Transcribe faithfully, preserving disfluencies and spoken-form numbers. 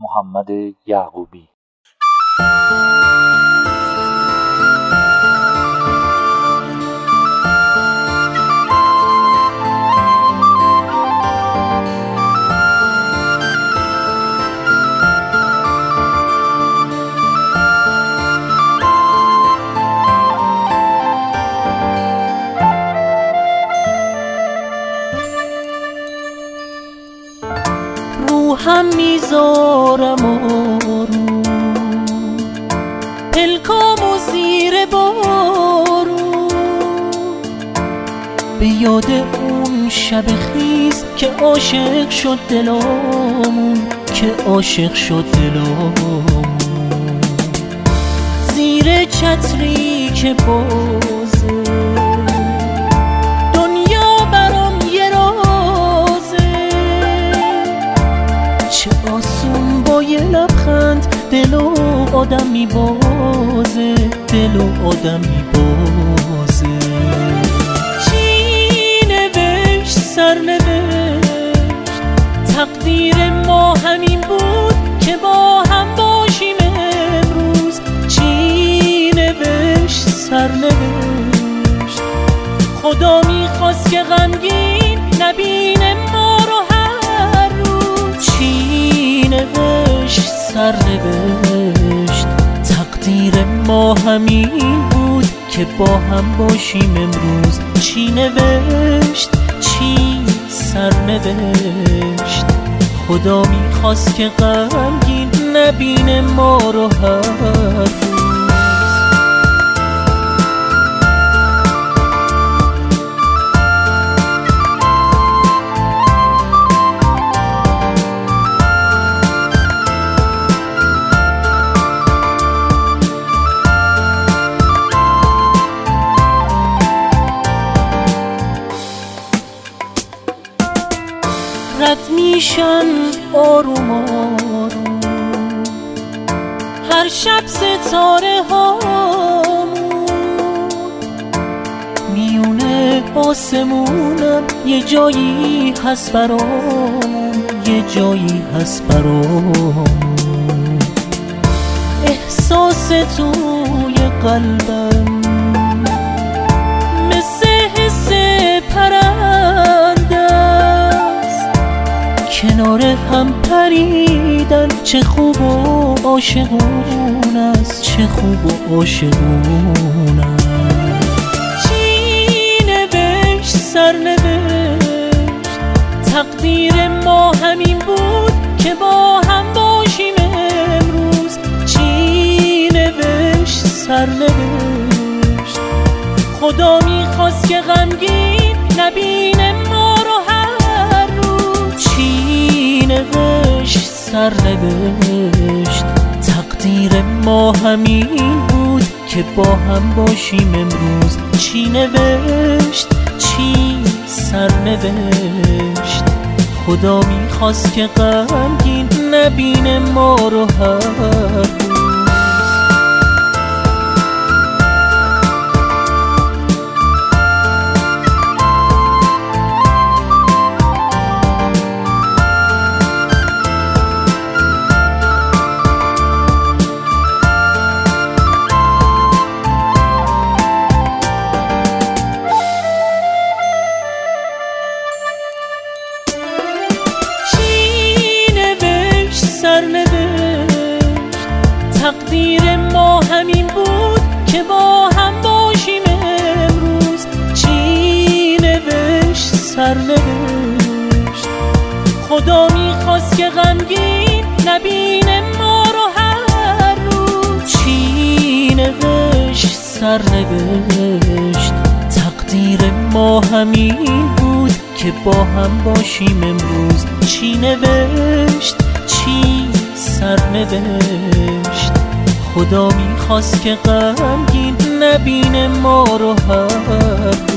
محمد یعقوبی. هم میذارم آروم پلکامو زیر بارون، به یاد اون شب خیز که عاشق شد دلامون، که عاشق شد دلامون، زیر چتری که بازه دنیا برام یه رازه، چه آسون با یه لبخند دل و آدم میبازه، دل و آدم میبازه. چی نوشت سرنوشت، تقدیر ما همین بود که با هم باشیم امروز. چی نوشت سرنوشت، خدا میخواست که غمگین نبینه ما رو هر روز. چی نوشت سرنوشت، تقدیر ما همین بود که با هم باشیم امروز. چی نوشت چی سرنوشت، خدا میخواست که غمگین نبینه ما رو هر روز. رد میشن آروم آروم هر شب ستاره هامون، میونه آسمونم یه جایی هست برامون، یه جایی هست برامون. احساس توی قلبم مثل حس پرنده، کنار هم پریدن چه خوب و عاشقون است، چه خوب و عاشقون است. چی نوشت سرنوشت، تقدیر ما همین بود که با هم باشیم امروز. چی نوشت سرنوشت، خدا میخواست که غمگین نبینه ما رو هر روز. چی نوشت سرنوشت، تقدیر ما همین بود که با هم باشیم امروز. چی نوشت چی سرنوشت، خدا میخواست که غمگین نبینه ما رو هر روز. تقدیر ما همین بود که با هم باشیم امروز. چی نوشت سرنوشت، خدا میخواست که غمگین نبینه ما رو هر روز. چی نوشت سرنوشت، تقدیر ما همین بود که با هم باشیم امروز. چی نوشت چی سرنوشت، خدا میخواست که غمگین نبینه ما رو هر